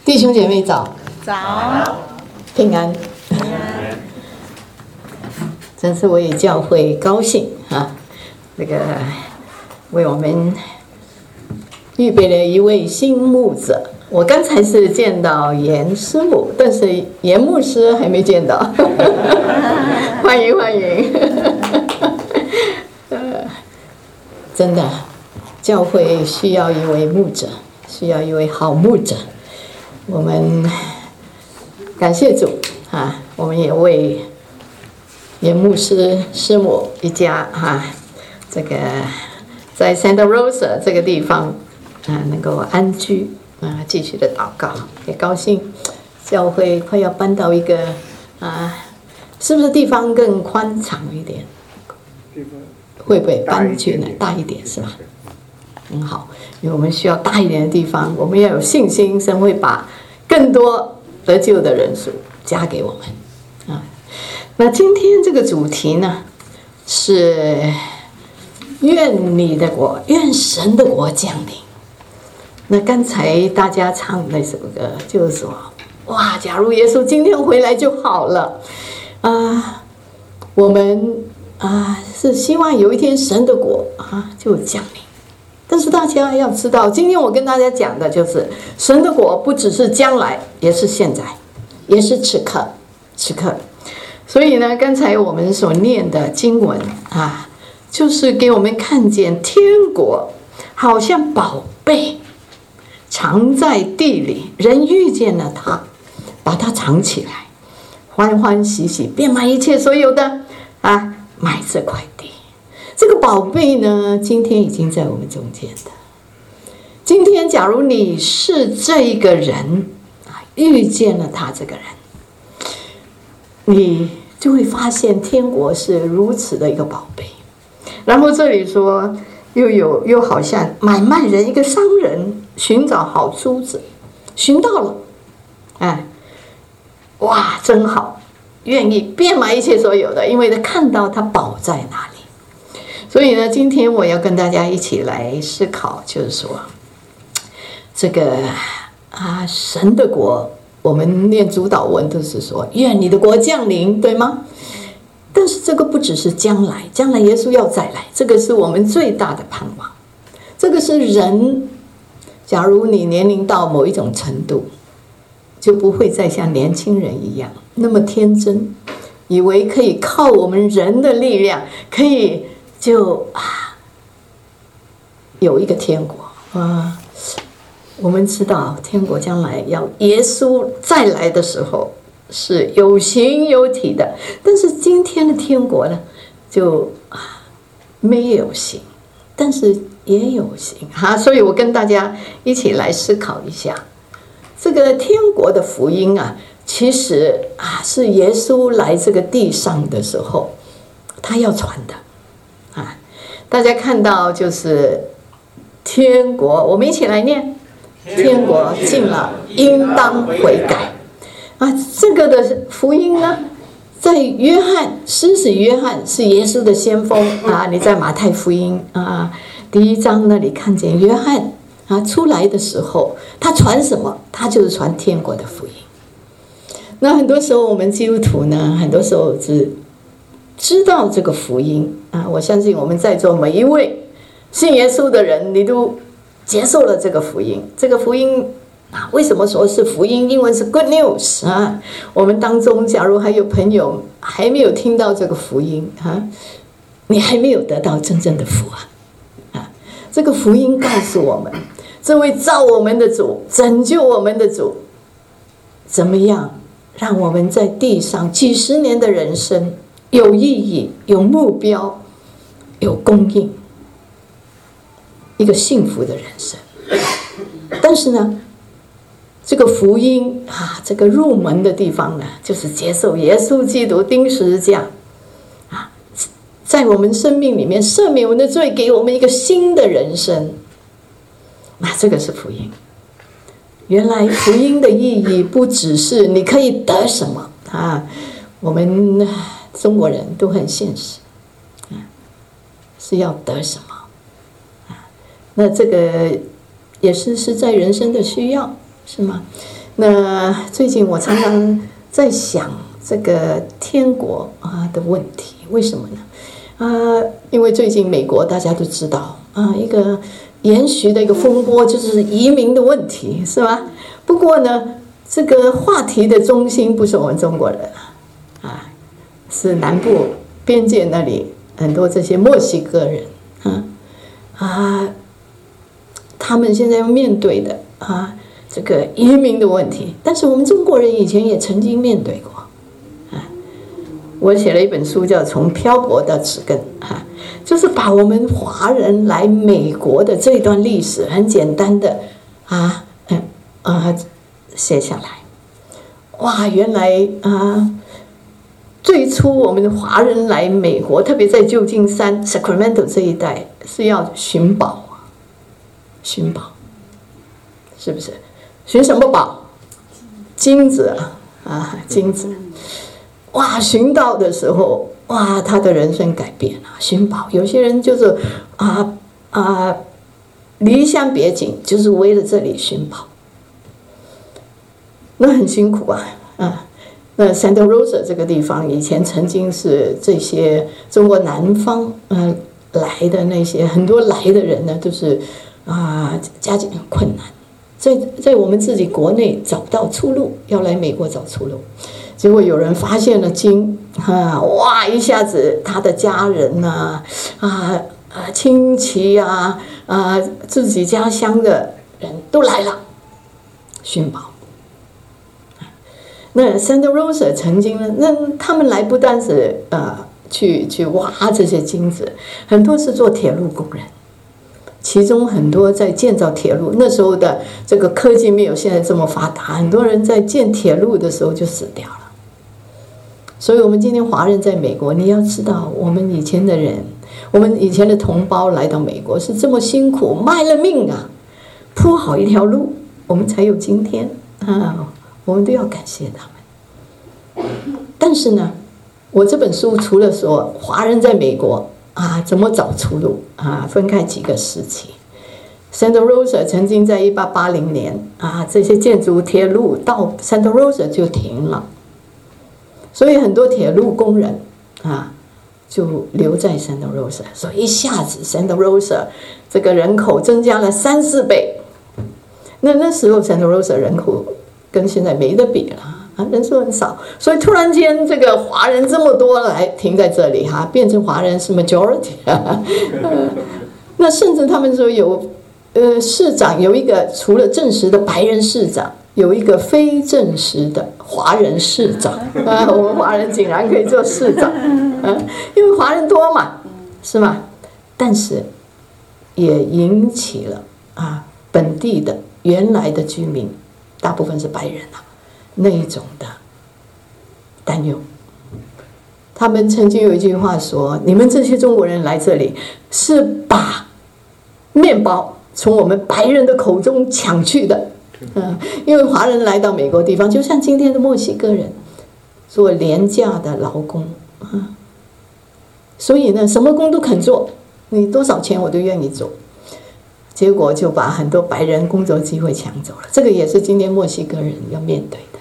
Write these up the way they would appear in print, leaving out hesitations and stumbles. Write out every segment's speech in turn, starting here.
弟兄姐妹早， 早， 平安，真是为教会高兴啊！那个为我们预备了一位新牧者。我刚才是见到严师母，但是严牧师还没见到。欢迎欢迎！真的，教会需要一位牧者，需要一位好牧者。我们感谢主啊！我们也为严牧师师母一家这个在 Santa Rosa 这个地方能够安居继续的祷告，也高兴教会快要搬到一个是不是地方更宽敞一点？会不会搬去呢？大一点是吧？很好，因为我们需要大一点的地方，我们要有信心，神会把更多得救的人数加给我们那今天这个主题呢，是愿你的国，愿神的国降临。那刚才大家唱那首歌，就是说，哇，假如耶稣今天回来就好了我们是希望有一天神的国就降临。但是大家要知道，今天我跟大家讲的就是神的国不只是将来，也是现在，也是此刻。所以呢，刚才我们所念的经文就是给我们看见天国好像宝贝藏在地里，人遇见了它，把它藏起来，欢欢喜喜变卖一切所有的买这块地。这个宝贝呢，今天已经在我们中间的。今天假如你是这一个人遇见了他这个人，你就会发现天国是如此的一个宝贝。然后这里说又好像买卖人，一个商人寻找好珠子，寻到了哇，真好，愿意变卖一切所有的，因为他看到他宝在哪里。所以呢，今天我要跟大家一起来思考，就是说这个神的国，我们念主祷文都是说愿你的国降临，对吗？但是这个不只是将来耶稣要再来，这个是我们最大的盼望。这个是人，假如你年龄到某一种程度，就不会再像年轻人一样那么天真，以为可以靠我们人的力量可以就有一个天国我们知道天国将来要耶稣再来的时候是有形有体的，但是今天的天国呢，就没有形，但是也有形所以我跟大家一起来思考一下，这个天国的福音其实是耶稣来这个地上的时候他要传的大家看到就是天国，我们一起来念，天国近了，应当悔改这个的福音呢，在约翰，施洗约翰是耶稣的先锋你在马太福音第1章那里看见约翰出来的时候，他传什么？他就是传天国的福音。那很多时候我们基督徒呢，很多时候只知道这个福音我相信我们在座每一位信耶稣的人，你都接受了这个福音。这个福音为什么说是福音？英文是 good news 我们当中假如还有朋友还没有听到这个福音你还没有得到真正的福这个福音告诉我们，这位造我们的主，拯救我们的主，怎么样让我们在地上几十年的人生有意义、有目标、有供应，一个幸福的人生。但是呢，这个福音这个入门的地方呢，就是接受耶稣基督钉十字架在我们生命里面赦免我们的罪，给我们一个新的人生这个是福音。原来福音的意义不只是你可以得什么我们中国人都很现实是要得什么那这个也是实在人生的需要，是吗？ 那最近我常常在想这个天国的问题，为什么呢？因为最近美国大家都知道一个延续的一个风波就是移民的问题，是吧？不过呢，这个话题的中心不是我们中国人是南部边界那里很多这些墨西哥人他们现在要面对的这个移民的问题，但是我们中国人以前也曾经面对过我写了一本书叫《从漂泊到植根》就是把我们华人来美国的这段历史很简单的写下来。哇，原来最初我们华人来美国，特别在旧金山 Sacramento 这一带是要寻宝寻宝，是不是？寻什么宝？金子金子。哇，寻到的时候，哇，他的人生改变了。寻宝，有些人就是离乡别井，就是为了这里寻宝，那很辛苦那 Santa Rosa 这个地方以前曾经是这些中国南方来的那些很多来的人呢，都是家境很困难，在我们自己国内找不到出路，要来美国找出路。结果有人发现了金哇，一下子他的家人亲戚自己家乡的人都来了寻宝。那 Santa Rosa 曾经呢，那他们来不但是去挖这些金子，很多是做铁路工人，其中很多在建造铁路，那时候的这个科技没有现在这么发达，很多人在建铁路的时候就死掉了。所以我们今天华人在美国，你要知道我们以前的人，我们以前的同胞来到美国是这么辛苦，卖了命铺好一条路，我们才有今天我们都要感谢他们。但是呢，我这本书除了说华人在美国怎么找出路分开几个时期。Santa Rosa 曾经在1880年这些建筑铁路到 Santa Rosa 就停了，所以很多铁路工人就留在 Santa Rosa， 所以一下子 Santa Rosa 这个人口增加了3-4倍。那时候 Santa Rosa 人口跟现在没得比了人数很少，所以突然间这个华人这么多来停在这里变成华人是 majority 那甚至他们说有市长有一个除了正式的白人市长，有一个非正式的华人市长我们华人竟然可以做市长因为华人多嘛，是吗？但是也引起了本地的原来的居民，大部分是白人那一种的担忧。他们曾经有一句话说，你们这些中国人来这里是把面包从我们白人的口中抢去的因为华人来到美国地方，就像今天的墨西哥人做廉价的劳工所以呢什么工都肯做，你多少钱我都愿意做，结果就把很多白人工作机会抢走了。这个也是今天墨西哥人要面对的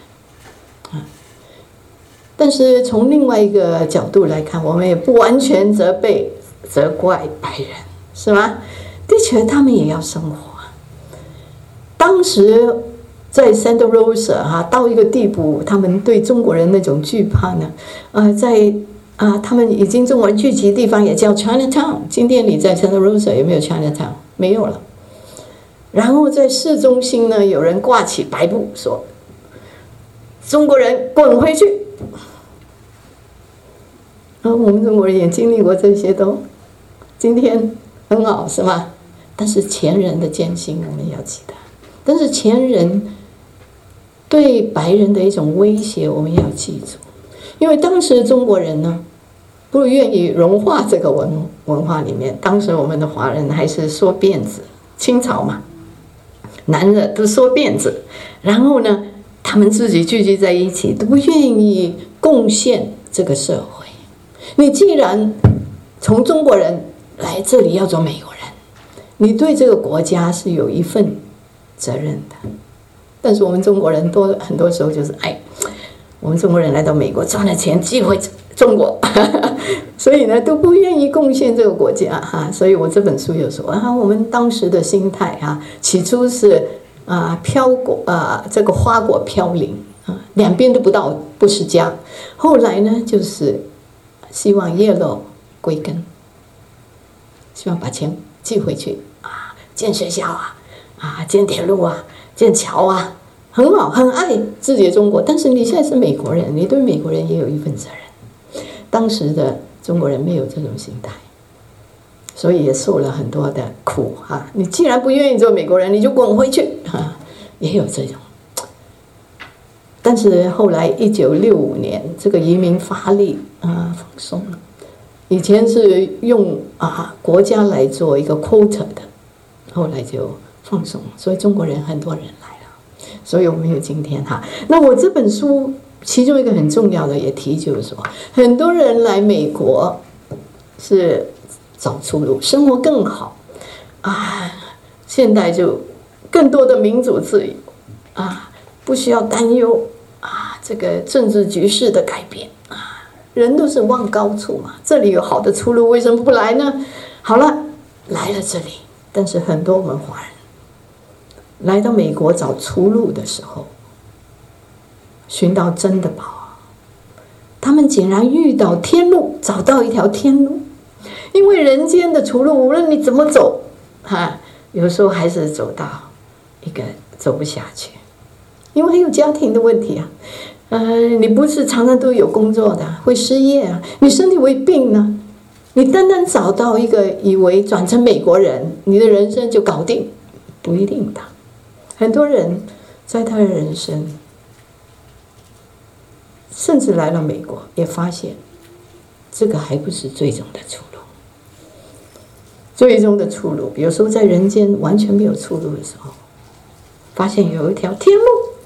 但是从另外一个角度来看，我们也不完全责怪白人，是吗？的确他们也要生活当时在 Santa Rosa 到一个地步，他们对中国人那种惧怕呢他们已经中国人聚集的地方也叫 Chinatown。 今天你在 Santa Rosa 有没有 Chinatown？ 没有了。然后在市中心呢，有人挂起白布说中国人滚回去我们中国人也经历过这些都今天很好，是吗？但是前人的艰辛我们要记得，但是前人对白人的一种威胁我们要记住。因为当时中国人呢不愿意融化这个文化里面，当时我们的华人还是缩辫子，清朝嘛，男的都缩辫子，然后呢他们自己聚集在一起，都不愿意贡献这个社会。你既然从中国人来这里要做美国人，你对这个国家是有一份责任的， 但是我们中国人很多时候就是我们中国人来到美国赚了钱寄回中国所以呢都不愿意贡献这个国家所以我这本书有说我们当时的心态起初是飘果这个花果飘零两边都不是家，后来呢就是希望叶落归根，希望把钱寄回去建学校建铁路建桥很好，很爱自己的中国。但是你现在是美国人，你对美国人也有一份责任。当时的中国人没有这种心态，所以也受了很多的苦你既然不愿意做美国人，你就滚回去也有这种。但是后来1965年这个移民法令放松了，以前是用国家来做一个 quota 的，后来就放松了，所以中国人很多人来了，所以我们有今天那我这本书其中一个很重要的也提就是说，很多人来美国是找出路，生活更好现在就更多的民主自由不需要担忧这个政治局势的改变人都是望高处嘛，这里有好的出路，为什么不来呢？好了，来了这里，但是很多我们华人来到美国找出路的时候，寻到真的宝，他们竟然遇到天路，找到一条天路。因为人间的出路无论你怎么走有时候还是走到一个走不下去，因为还有家庭的问题你不是常常都有工作的，会失业你身体会病呢，你单单找到一个以为转成美国人你的人生就搞定，不一定的。很多人在他的人生甚至来了美国也发现这个还不是最终的出路。最终的出路有时候在人间完全没有出路的时候，发现有一条天路。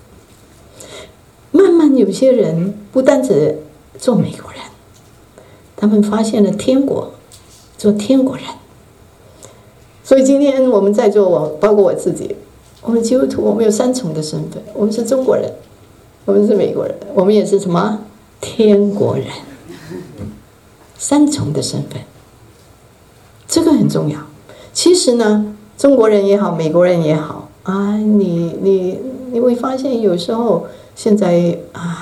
慢慢有些人不单只做美国人，他们发现了天国，做天国人。所以今天我们在座包括我自己，我们基督徒，我们有3重的身份，我们是中国人，我们是美国人，我们也是什么天国人，3重的身份，这个很重要。其实呢，中国人也好，美国人也好你会发现有时候现在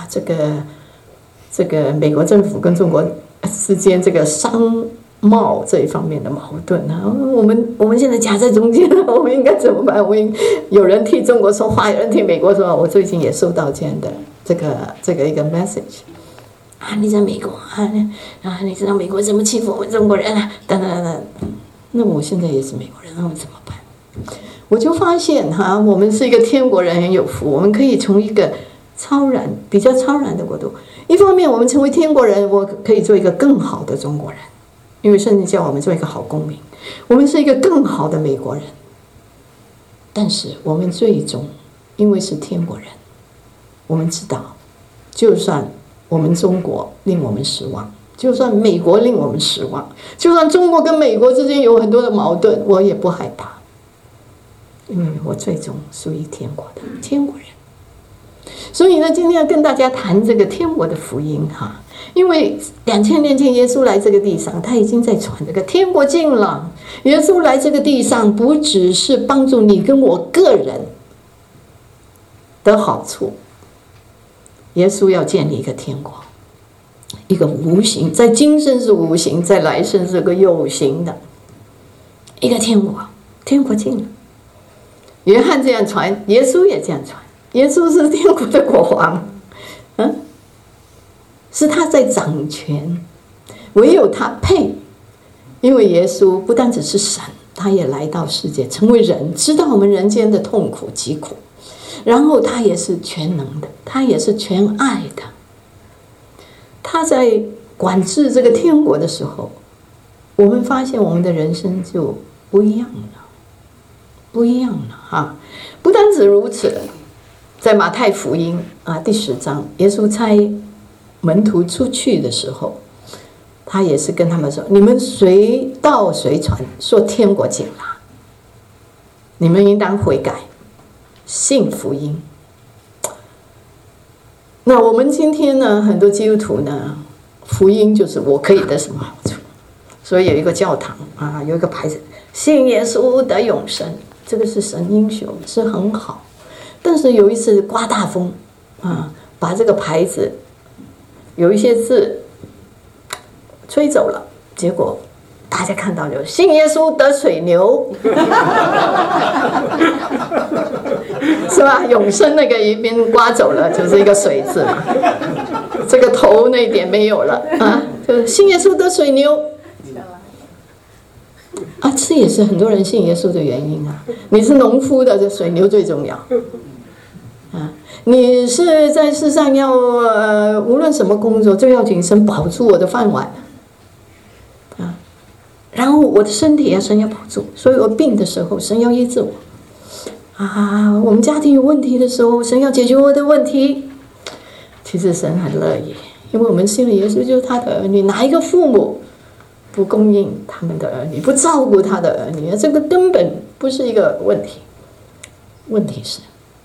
这个美国政府跟中国之间这个商贸这一方面的矛盾我们现在夹在中间我们应该怎么办？有人替中国说话，有人替美国说话。我最近也收到这样的这个一个 message 你在美国你知道美国怎么欺负我们中国人等等等等。那我现在也是美国人，那我怎么办？我就发现我们是一个天国人，很有福，我们可以从一个比较超然的国度，一方面我们成为天国人，我可以做一个更好的中国人，因为圣经叫我们做一个好公民，我们是一个更好的美国人。但是我们最终因为是天国人，我们知道就算我们中国令我们失望，就算美国令我们失望，就算中国跟美国之间有很多的矛盾，我也不害怕，因为我最终属于天国的天国人。所以呢，今天要跟大家谈这个天国的福音因为2000年前耶稣来这个地上，他已经在传这个天国近了。耶稣来这个地上不只是帮助你跟我个人的好处，耶稣要建立一个天国，一个无形，在今生是无形，在来生是个有形的一个天国。天国近了，约翰这样传，耶稣也这样传。耶稣是天国的国王是他在掌权，唯有他配。因为耶稣不单只是神，他也来到世界成为人，知道我们人间的痛苦疾苦，然后他也是全能的，他也是全爱的。他在管制这个天国的时候，我们发现我们的人生就不一样了不单止如此，在马太福音第10章，耶稣差门徒出去的时候，他也是跟他们说，你们随到随传，说天国近了，你们应当悔改，信福音， 那我们今天呢，很多基督徒呢，福音就是我可以得什么好处，所以有一个教堂啊，有一个牌子，信耶稣得永生，这个是神应许，是很好。但是有一次刮大风啊，把这个牌子有一些字吹走了，结果大家看到就信耶稣得水牛，是吧？永生那个一边刮走了，就是一个水字嘛，这个头那一点没有了啊，就是信耶稣得水牛啊，这也是很多人信耶稣的原因啊。你是农夫的，这水牛最重要啊。你是在世上要无论什么工作，最要紧神保住我的饭碗啊，然后我的身体啊，神要保住，所以我病的时候，神要医治我啊。我们家庭有问题的时候，神要解决我的问题。其实神很乐意，因为我们信了耶稣就是他的儿女，哪一个父母不供应他们的儿女，不照顾他的儿女，这个根本不是一个问题。问题是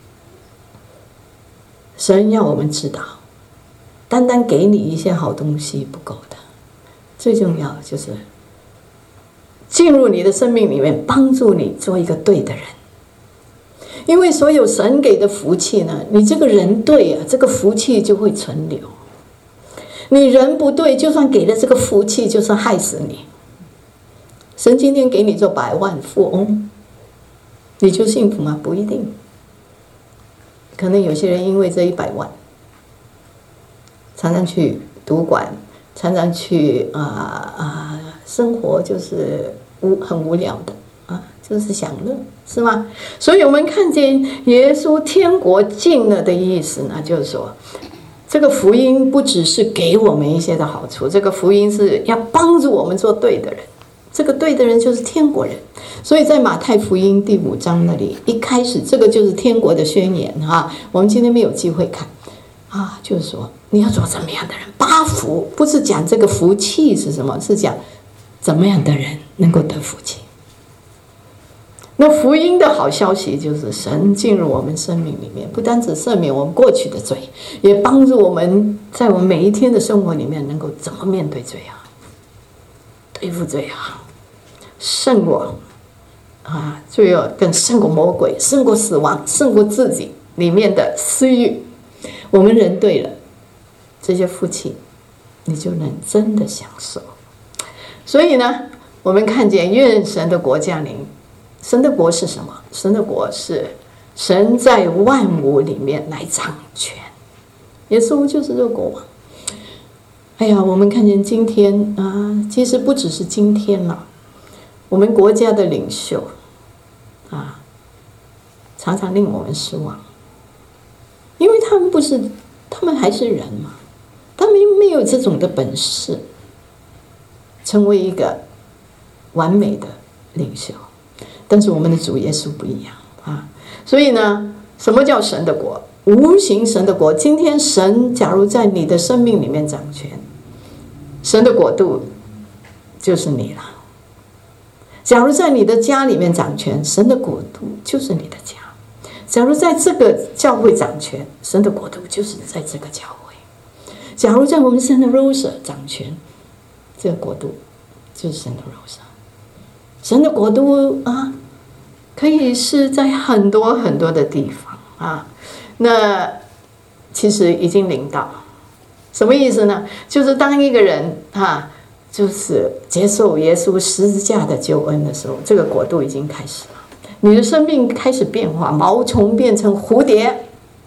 神要我们知道，单单给你一些好东西不够的，最重要的就是进入你的生命里面，帮助你做一个对的人。因为所有神给的福气呢，你这个人对啊，这个福气就会存留。你人不对，就算给了这个福气，就是害死你。神今天给你做百万富翁，你就幸福吗？不一定。可能有些人因为这100万，常常去赌馆，常常去生活就是很无聊的啊，就是享乐，是吗？所以我们看见耶稣天国近了的意思呢，就是说这个福音不只是给我们一些的好处，这个福音是要帮助我们做对的人。这个对的人就是天国人。所以在马太福音第5章那里，一开始这个就是天国的宣言啊。我们今天没有机会看啊，就是说你要做怎么样的人，8福不是讲这个福气是什么，是讲怎么样的人能够得福气。那福音的好消息就是神进入我们生命里面，不单只赦免我们过去的罪，也帮助我们在我们每一天的生活里面能够怎么面对罪啊，对付罪啊，胜过罪恶，更胜过魔鬼，胜过死亡，胜过自己里面的私欲。我们人对了，这些福气你就能真的享受。所以呢，我们看见愿神的国降临。神的国是什么？神的国是神在万物里面来掌权，耶稣就是这个国王。哎呀，我们看见今天啊，其实不只是今天了，我们国家的领袖啊，常常令我们失望，因为他们还是人嘛，他们没有这种的本事，成为一个完美的领袖。但是我们的主耶稣不一样啊，所以呢，什么叫神的国？无形神的国。今天神假如在你的生命里面掌权，神的国度就是你了。假如在你的家里面掌权，神的国度就是你的家。假如在这个教会掌权，神的国度就是在这个教会。假如在我们神的 Rosa 掌权，这个国度就是神的 Rosa。神的国度啊，可以是在很多很多的地方啊。那其实已经临到，什么意思呢？就是当一个人就是接受耶稣十字架的救恩的时候，这个国度已经开始了。你的生命开始变化，毛虫变成蝴蝶，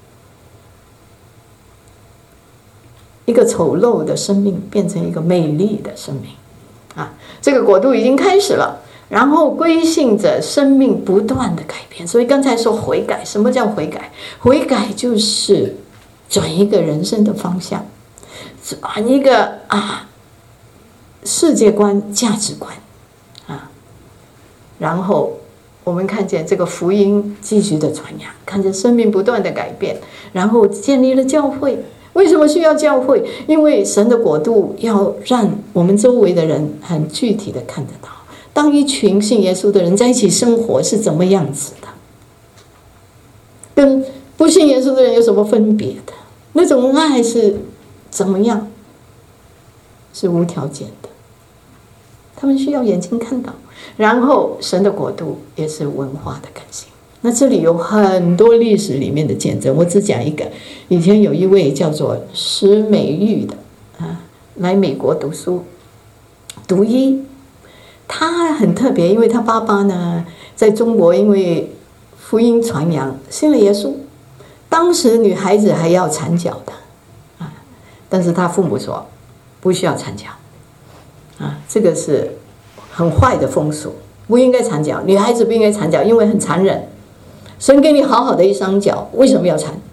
一个丑陋的生命变成一个美丽的生命啊！这个国度已经开始了。然后归信者生命不断的改变，所以刚才说悔改，什么叫悔改？悔改就是转一个人生的方向，转一个世界观、价值观啊。然后我们看见这个福音继续的传扬，看见生命不断的改变，然后建立了教会。为什么需要教会？因为神的国度要让我们周围的人很具体的看得到。当一群信耶稣的人在一起生活是怎么样子的，跟不信耶稣的人有什么分别的？ 那种爱是怎么样？是无条件的。他们需要眼睛看到，然后神的国度也是文化的更新。那这里有很多历史里面的见证，我只讲一个。以前有一位叫做施美玉的来美国读书读医，他很特别，因为他爸爸呢在中国因为福音传扬信了耶稣，当时女孩子还要缠脚的但是他父母说不需要缠脚这个是很坏的风俗，不应该缠脚，女孩子不应该缠脚，因为很残忍。神给你好好的一双脚，为什么要缠？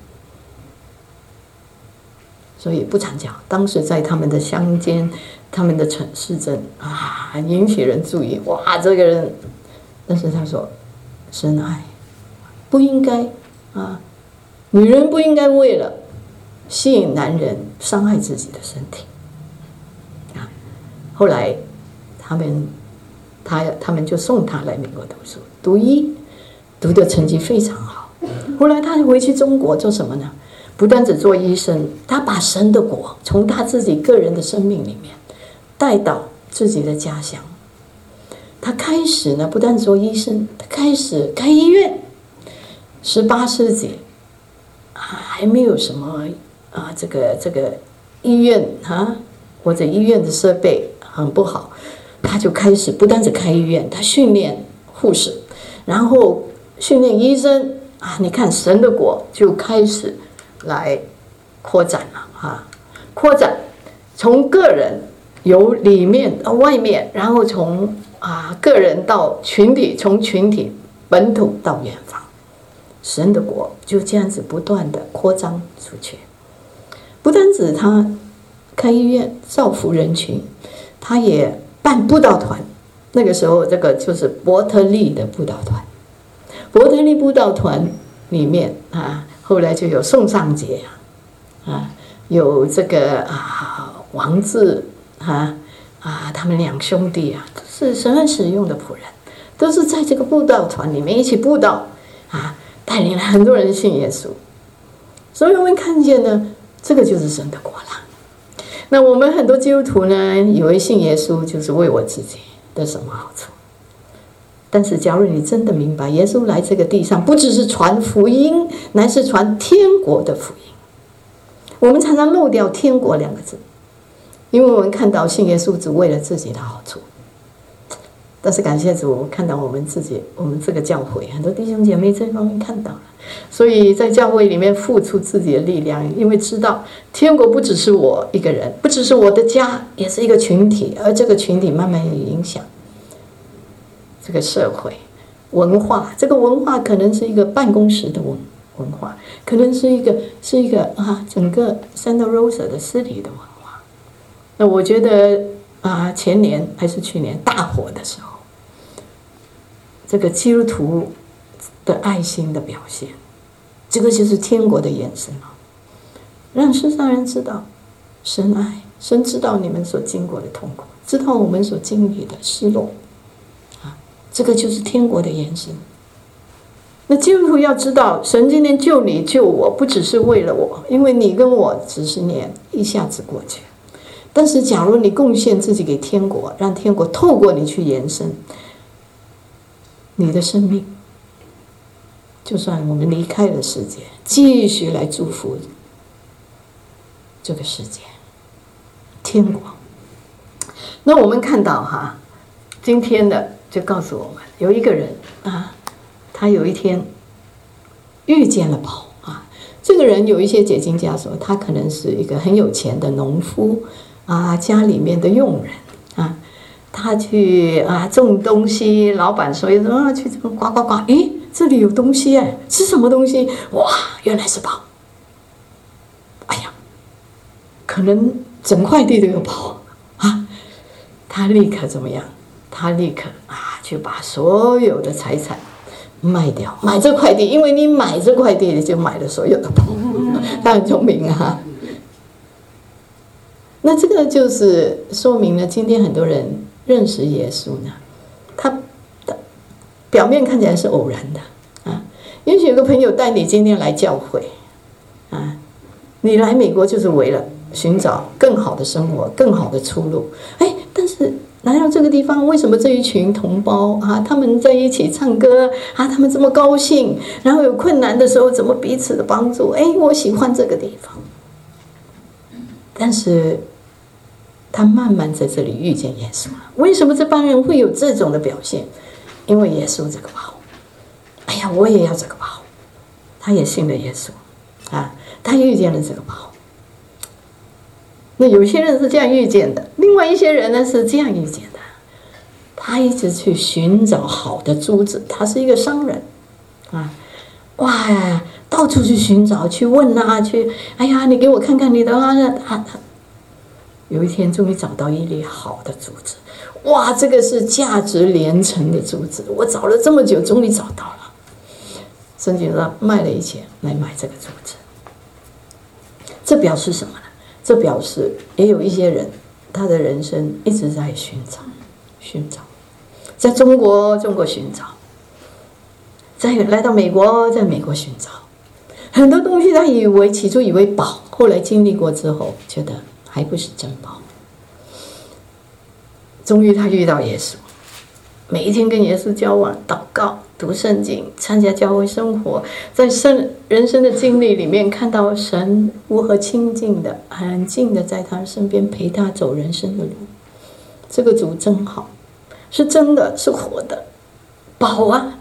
所以不缠脚。当时在他们的乡间，他们的市镇引起人注意，哇，这个人。但是他说，神爱，不应该女人不应该为了吸引男人伤害自己的身体后来他们就送他来美国读书，读医，读的成绩非常好。后来他回去中国做什么呢？不单只做医生，他把神的国从他自己个人的生命里面带到自己的家乡。他开始呢，不但做医生，他开始开医院。18世纪还没有什么这个医院或者医院的设备很不好，他就开始不单只开医院，他训练护士，然后训练医生你看神的国就开始来扩展了扩展从个人由里面到外面，然后从个人到群体，从群体本土到远方，神的国就这样子不断的扩张出去。不单止他开医院造福人群，他也办布道团。那个时候这个就是伯特利的布道团，伯特利布道团里面后来就有宋尚节有这个王志他们两兄弟都是神恩使用的仆人，都是在这个布道团里面一起布道带领了很多人信耶稣。所以我们看见呢，这个就是神的国了。那我们很多基督徒呢，以为信耶稣就是为我自己的什么好处？但是假如你真的明白，耶稣来这个地上不只是传福音，乃是传天国的福音。我们常常漏掉天国2个字，因为我们看到信耶稣只为了自己的好处。但是感谢主，看到我们这个教会很多弟兄姐妹这方面看到了，所以在教会里面付出自己的力量，因为知道天国不只是我一个人，不只是我的家，也是一个群体，而这个群体慢慢有影响这个社会文化。这个文化可能是一个办公室的文化，可能是一个整个 Santa Rosa 的市里的文化。那我觉得前年还是去年大火的时候，这个基督徒的爱心的表现，这个就是天国的延伸让世上人知道神爱，神知道你们所经过的痛苦，知道我们所经历的失落这个就是天国的延伸。那基督徒要知道，神今天救你救我，不只是为了我，因为你跟我只是年一下子过去。但是假如你贡献自己给天国，让天国透过你去延伸你的生命，就算我们离开了世界，继续来祝福这个世界天国。那我们看到今天的就告诉我们，有一个人他有一天遇见了宝这个人有一些解经家说，他可能是一个很有钱的农夫家里面的佣人他去种东西，老板说去这么刮，诶，这里有东西是什么东西？哇，原来是宝！哎呀，可能整块地都有宝他立刻怎么样？他立刻去把所有的财产卖掉，买这块地，因为你买这块地，你就买了所有的宝。他很聪明那这个就是说明了，今天很多人认识耶稣呢，他表面看起来是偶然的也许有个朋友带你今天来教会你来美国就是为了寻找更好的生活、更好的出路。但是来到这个地方，为什么这一群同胞啊，他们在一起唱歌啊，他们这么高兴，然后有困难的时候怎么彼此的帮助？我喜欢这个地方。但是他慢慢在这里遇见耶稣了。为什么这帮人会有这种的表现？因为耶稣这个宝，我也要这个宝。他也信了耶稣啊，他遇见了这个宝。那有些人是这样遇见的，另外一些人呢是这样遇见的。他一直去寻找好的珠子，他是一个商人啊，到处去寻找，去问啊，你给我看看你的他有一天终于找到一粒好的珠子，这个是价值连城的珠子，我找了这么久，终于找到了。圣经上卖了一切来买这个珠子，这表示什么呢？这表示也有一些人，他的人生一直在寻找，在中国寻找，再来到美国，在美国寻找很多东西，他起初以为宝，后来经历过之后，觉得还不是真宝。终于他遇到耶稣，每一天跟耶稣交往、祷告、读圣经、参加教会生活，在人生的经历里面看到神如何亲近的、很近的在他身边陪他走人生的路。这个主真好，是真的，是活的宝啊！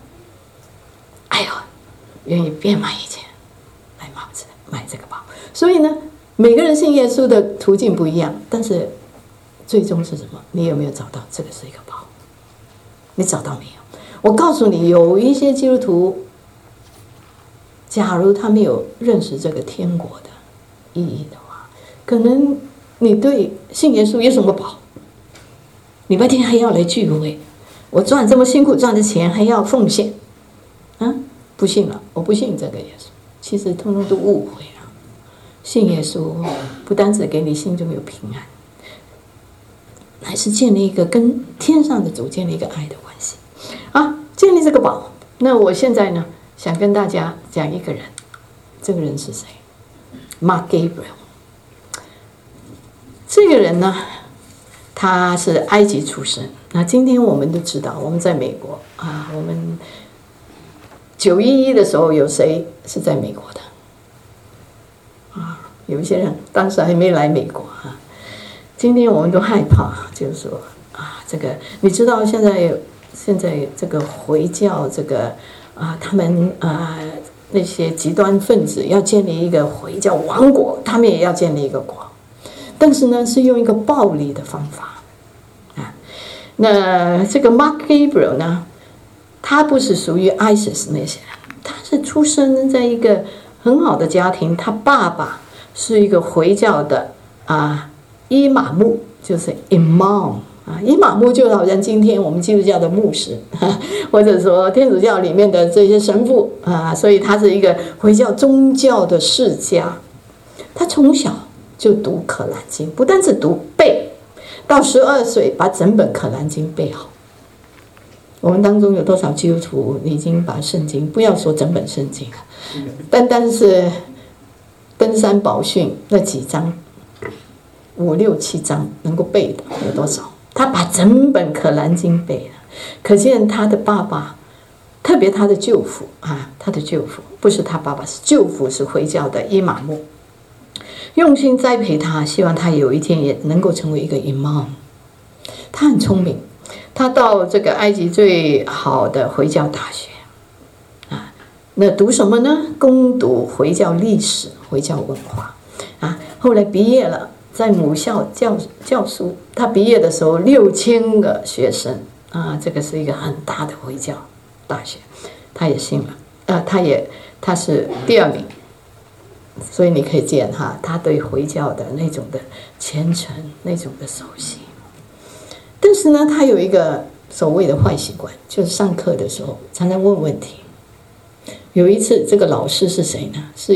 愿意变卖一切来买这个宝。所以呢，每个人信耶稣的途径不一样，但是最终是什么？你有没有找到这个是一个宝？你找到没有？我告诉你，有一些基督徒，假如他没有认识这个天国的意义的话，可能你对信耶稣有什么宝？礼拜天还要来聚会，我赚这么辛苦赚的钱还要奉献啊？不信了，我不信这个耶稣。其实通通都误会了。信耶稣不单只给你心中有平安，乃是建立一个跟天上的主建立一个爱的关系啊，建立这个宝。那我现在呢，想跟大家讲一个人，这个人是谁？ Mark Gabriel。 这个人呢，他是埃及出生。那今天我们都知道，我们在美国啊，我们911的时候有谁是在美国的啊？有一些人当时还没来美国啊。今天我们都害怕，就是说啊，这个你知道现在这个回教这个啊，他们那些极端分子要建立一个回教王国，他们也要建立一个国，但是呢是用一个暴力的方法啊。那这个 Mark Gabriel 呢，他不是属于 ISIS 那些人，他是出生在一个很好的家庭，他爸爸是一个回教的伊玛目，就是 imam 啊，伊玛目就好像今天我们基督教的牧师，或者说天主教里面的这些神父啊，所以他是一个回教宗教的世家。他从小就读可兰经，不单是读背，到12岁把整本可兰经背好。我们当中有多少基督徒已经把圣经，不要说整本圣经了，单是登山宝训那几章，5、6、7章能够背的有多少？他把整本可兰经背了，可见他的爸爸，特别他的舅父他的舅父不是他爸爸，是舅父，是回教的伊玛目，用心栽培他，希望他有一天也能够成为一个 imam。他很聪明，他到这个埃及最好的回教大学那读什么呢？攻读回教历史、回教文化后来毕业了，在母校教书。他毕业的时候6000个学生这个是一个很大的回教大学，他也信了他是第2名。所以你可以见他对回教的那种的虔诚，那种的熟悉。但是呢，他有一个所谓的坏习惯，就是上课的时候常常问问题。有一次，这个老师是谁呢？是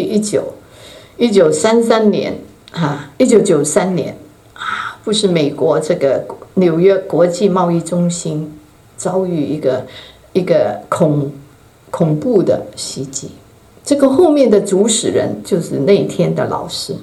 1933年1993年不是美国这个纽约国际贸易中心遭遇一个恐怖的袭击， 这个后面的主使人就是那天的老师，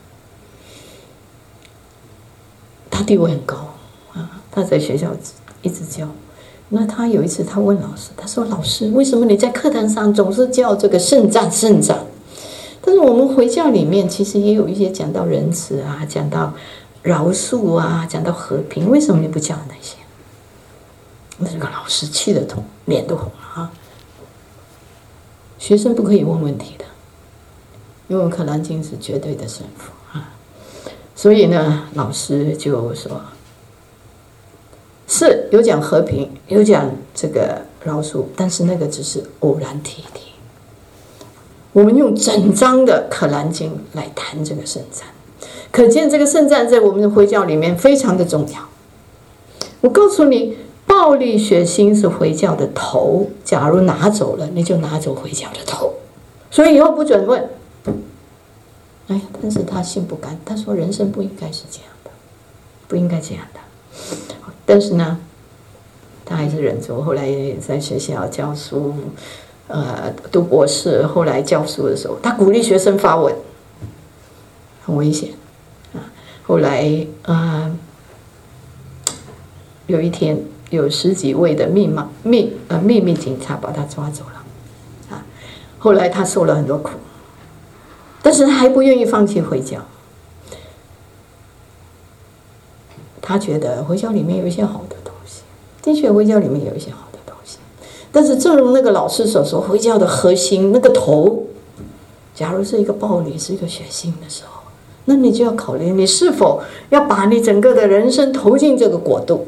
他地位很高啊，他在学校一直教。那他有一次他问老师，他说：“老师，为什么你在课堂上总是叫这个圣战圣战？但是我们回教里面其实也有一些讲到仁慈啊，讲到饶恕啊，讲到和平，为什么你不讲那些？”那这个老师气得痛，脸都红了啊！学生不可以问问题的，因为可兰经是绝对的胜负啊。所以呢，老师就说：“是有讲和平，有讲这个饶恕，但是那个只是偶然提一提。我们用整章的可兰经来谈这个圣战，可见这个圣战在我们的回教里面非常的重要。我告诉你。”暴力血腥是回教的头，假如拿走了，你就拿走回教的头，所以以后不准问。哎，但是他心不甘，他说人生不应该是这样的，不应该这样的。但是呢，他还是忍住。后来在学校教书，读博士，后来教书的时候，他鼓励学生发问，很危险啊。后来有一天。有10几位的秘密警察把他抓走了，啊，后来他受了很多苦，但是他还不愿意放弃回教。他觉得回教里面有一些好的东西，的确回教里面有一些好的东西，但是正如那个老师所说，回教的核心那个头，假如是一个暴力，是一个血腥的时候，那你就要考虑你是否要把你整个的人生投进这个国度。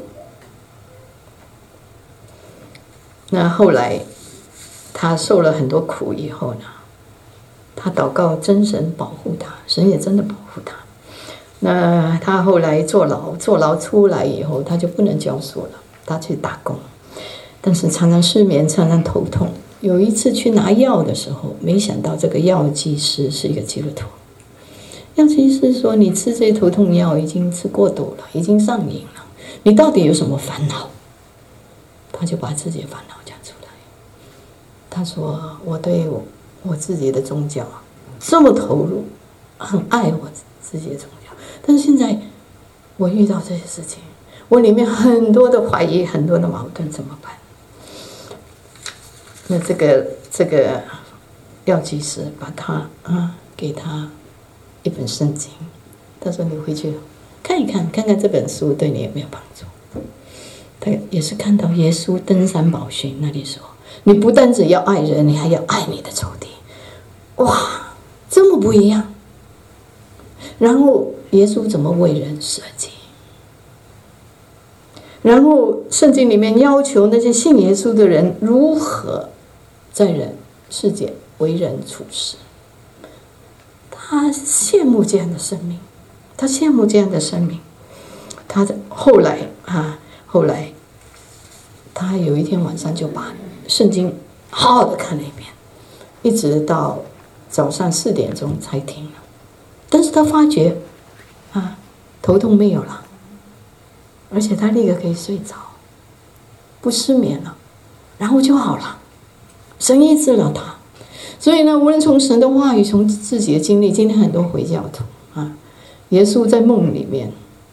那后来他受了很多苦以后呢，他祷告真神保护他，神也真的保护他。那他后来坐牢出来以后，他就不能教书了，他去打工，但是常常失眠，常常头痛。有一次去拿药的时候，没想到这个药剂师是一个基督徒。药剂师说：“你吃这头痛药已经吃过多了，已经上瘾了，你到底有什么烦恼？”他就把自己的烦恼讲出来。他说：“我对我自己的宗教这么投入，很爱我自己的宗教，但是现在我遇到这些事情，我里面很多的怀疑，很多的矛盾，怎么办？”那这个药剂师把他给他一本圣经，他说：“你回去看一看，看看这本书对你有没有帮助。”他也是看到耶稣登山宝训那里说：“你不单只要爱人，你还要爱你的仇敌。”哇，这么不一样！然后耶稣怎么为人舍己？然后圣经里面要求那些信耶稣的人如何在人世界为人处事。他羡慕这样的生命，他羡慕这样的生命。他后来他有一天晚上就把圣经好好的看了一遍，一直到早上4点钟才停了。但是他发觉头痛没有了，而且他立刻可以睡着，不失眠了，然后就好了。神医治了他。所以呢，无论从神的话语，从自己的经历，今天很多回教徒耶稣在梦里面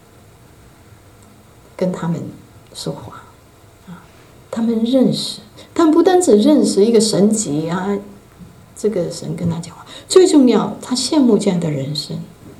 跟他们说话他们认识，他们不单只认识一个神迹这个神跟他讲话，最重要，他羡慕这样的人生。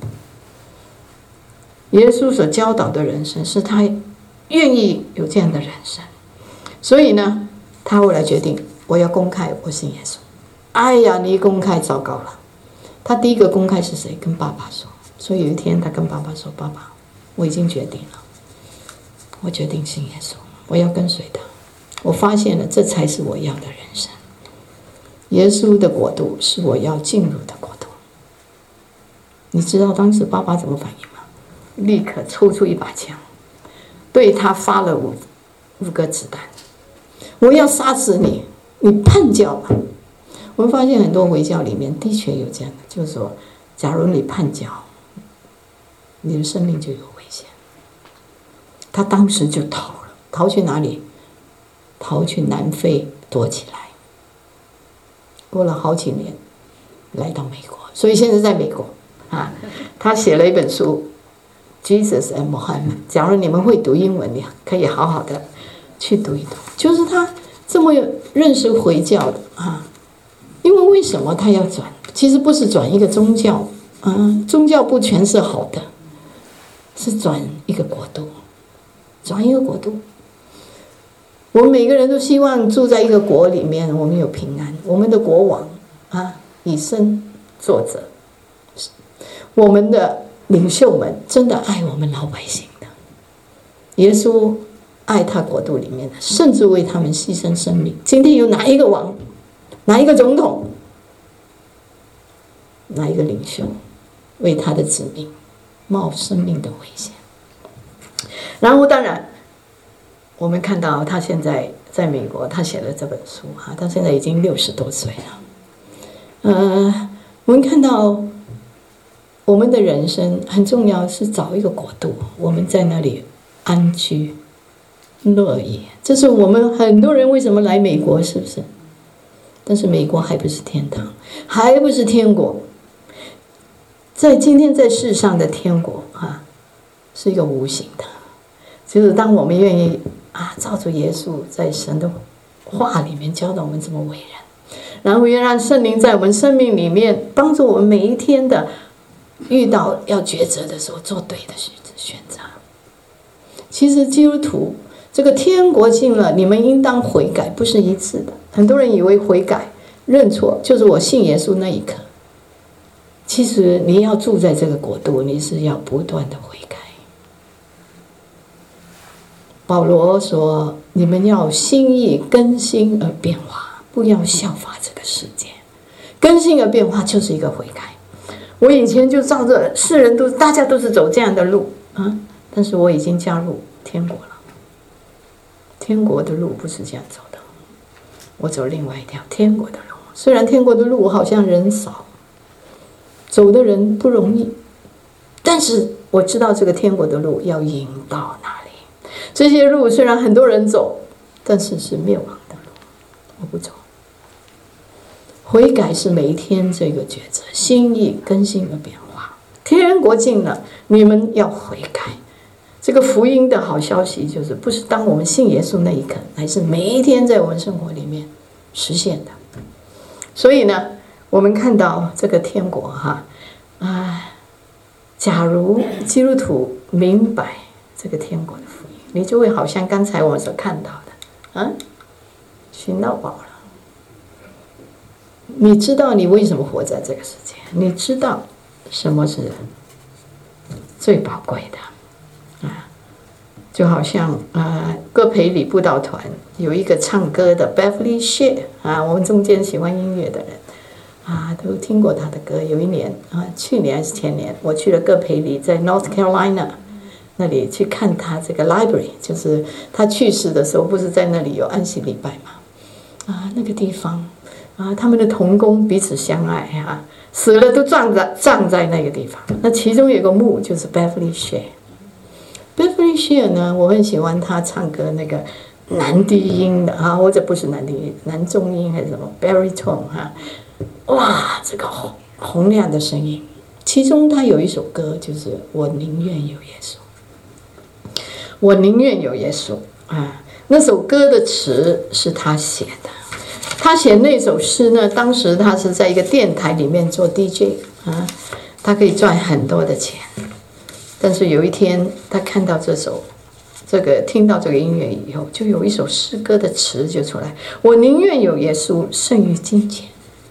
耶稣所教导的人生是他愿意有这样的人生，所以呢，他后来决定我要公开我信耶稣。哎呀，你一公开糟糕了。他第一个公开是谁？跟爸爸说。所以有一天他跟爸爸说：“爸爸，我已经决定了，我决定信耶稣，我要跟随他。我发现了，这才是我要的人生。耶稣的国度是我要进入的国度。”你知道当时爸爸怎么反应吗？立刻抽出一把枪，对他发了五个子弹。我要杀死你，你叛教吧！我们发现很多回教里面的确有这样的，就是说，假如你叛教，你的生命就有危险。他当时就逃了，逃去哪里？逃去南非躲起来。过了好几年， 来到美国，所以现在在美国啊，他写了一本书《Jesus and Muhammad》。假如你们会读英文，你可以好好的去读一读。就是他这么认识回教的啊，因为为什么他要转？其实不是转一个宗教啊，宗教不全是好的，是转一个国度，转一个国度。我们每个人都希望住在一个国里面，我们有平安。我们的国王啊，以身作则。我们的领袖们真的爱我们老百姓的。耶稣爱他国度里面的，甚至为他们牺牲生命。今天有哪一个王，哪一个总统，哪一个领袖为他的子民冒生命的危险？然后当然我们看到他现在在美国，他写了这本书啊，他现在已经60多岁了。我们看到我们的人生很重要，是找一个国度，我们在那里安居乐业。这是我们很多人为什么来美国，是不是？但是美国还不是天堂，还不是天国。在今天在世上的天国啊，是一个无形的，就是当我们愿意照着耶稣在神的话里面教导我们怎么为人，然后也让圣灵在我们生命里面帮助我们每一天的遇到要抉择的时候做对的选择。其实基督徒这个天国近了，你们应当悔改，不是一次的。很多人以为悔改认错就是我信耶稣那一刻，其实你要住在这个国度，你是要不断的悔改。保罗说，你们要心意更新而变化，不要效法这个世界。更新而变化就是一个悔改。我以前就照着世人大家都是走这样的路啊，但是我已经加入天国了。天国的路不是这样走的，我走另外一条天国的路。虽然天国的路好像人少，走的人不容易，但是我知道这个天国的路要引到哪里。这些路虽然很多人走，但是是灭亡的路，我不走。悔改是每一天这个抉择，心意更新而变化。天国近了，你们要悔改。这个福音的好消息就是，不是当我们信耶稣那一刻，乃是每一天在我们生活里面实现的。所以呢，我们看到这个天国假如基督徒明白这个天国的福音，你就会好像刚才我们所看到的寻到宝了。你知道你为什么活在这个世界，你知道什么是最宝贵的就好像戈培里布道团有一个唱歌的 Beverly Shea 我们中间喜欢音乐的人都听过他的歌。有一年去年还是前年，我去了戈培里，在 North Carolina 那里去看他这个 library， 就是他去世的时候不是在那里有安息礼拜嘛那个地方他们的同工彼此相爱死了都葬在那个地方。那其中有个墓就是 Beverly Shea。Beverly Shea 呢，我很喜欢他唱歌那个男低音的或者不是男低音，男中音还是什么 baritone 哇，这个洪亮的声音。其中他有一首歌就是我宁愿有耶稣，我宁愿有耶稣那首歌的词是他写的。他写那首诗呢，当时他是在一个电台里面做 DJ 他可以赚很多的钱。但是有一天他看到听到这个音乐以后，就有一首诗歌的词就出来，我宁愿有耶稣胜于金钱，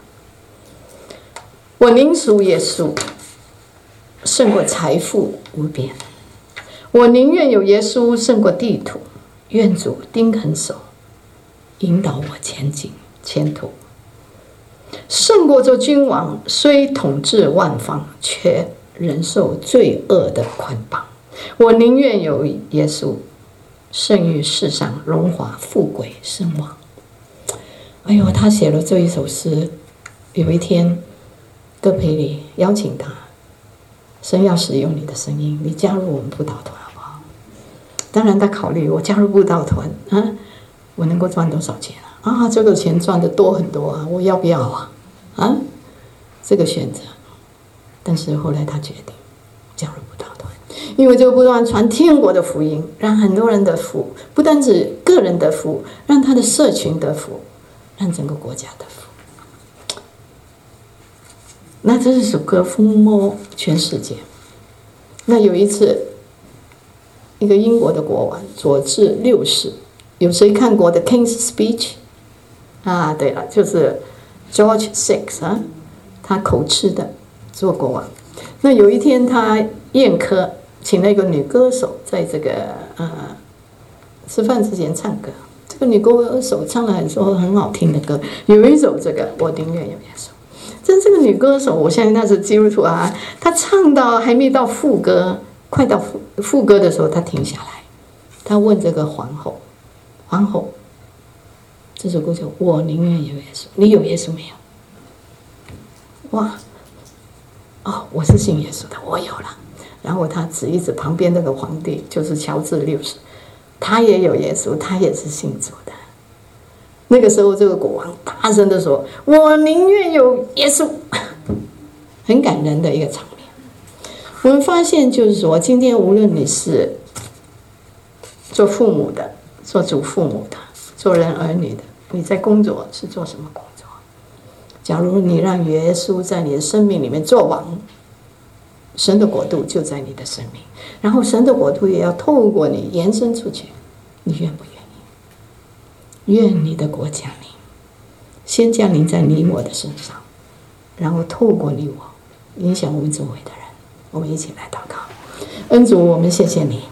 我宁属耶稣胜过财富无边，我宁愿有耶稣胜过地土，愿主钉痕手引导我前途，胜过做君王，虽统治万方，却忍受罪恶的捆绑。我宁愿有耶稣胜于世上荣华富贵声望。哎呦，他写了这一首诗。有一天戈培里邀请他，神要使用你的声音，你加入我们布道团好不好？当然他考虑，我加入布道团我能够赚多少钱这个钱赚得多很多我要不要这个选择，但是后来他决定加入布道团，因为这个布道团传天国的福音，让很多人得福，不单指个人得福，让他的社群得福，让整个国家得福。那这首歌风靡全世界。那有一次，一个英国的国王佐治6世，有谁看过的 King's Speech？ 啊，对了，就是 George VI 啊，他口吃的做国王。那有一天他宴客，请了一个女歌手在这个吃饭之前唱歌。这个女歌手唱了很多很好听的歌，有一首这个我宁愿有耶稣。这个女歌手，我相信她是基督徒啊。她唱到还没到副歌，快到副歌的时候，她停下来，她问这个皇后：“皇后，这首歌叫我宁愿有耶稣，你有耶稣没有？”哇！哦，我是信耶稣的，我有了。然后他指一指旁边那个皇帝，就是乔治6世，他也有耶稣，他也是信主的。那个时候，这个国王大声地说：“我宁愿有耶稣。”很感人的一个场面。我们发现，就是说，今天无论你是做父母的、做祖父母的、做人儿女的，你在工作是做什么工作？假如你让耶稣在你的生命里面做王，神的国度就在你的生命，然后神的国度也要透过你延伸出去，你愿不愿意？愿你的国降临，先降临在你我的身上，然后透过你我影响我们周围的人。我们一起来祷告。恩主，我们谢谢你。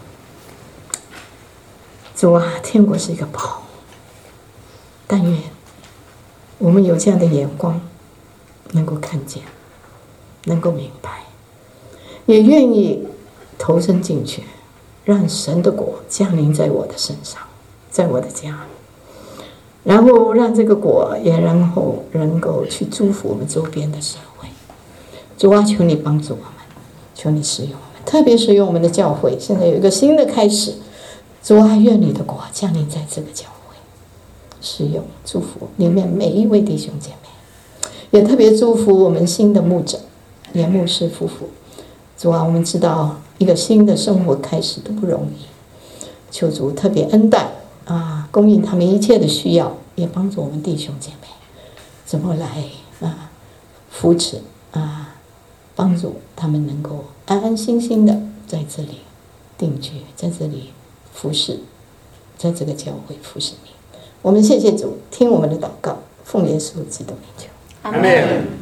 主啊，天国是一个宝，但愿我们有这样的眼光，能够看见，能够明白，也愿意投身进去，让神的国降临在我的身上，在我的家，然后让这个国也然后能够去祝福我们周边的社会。主啊，求你帮助我们，求你使用我们，特别使用我们的教会，现在有一个新的开始。主啊，愿你的国降临在这个教会，使用祝福里面每一位弟兄姐妹，也特别祝福我们新的牧者，也牧师夫妇。主啊，我们知道一个新的生活开始都不容易，求主特别恩待啊，供应他们一切的需要，也帮助我们弟兄姐妹怎么来扶持帮助他们能够安安心心的在这里定居，在这里服侍，在这个教会服侍你。我们谢谢主，听我们的祷告，奉耶稣基督名求， 阿们。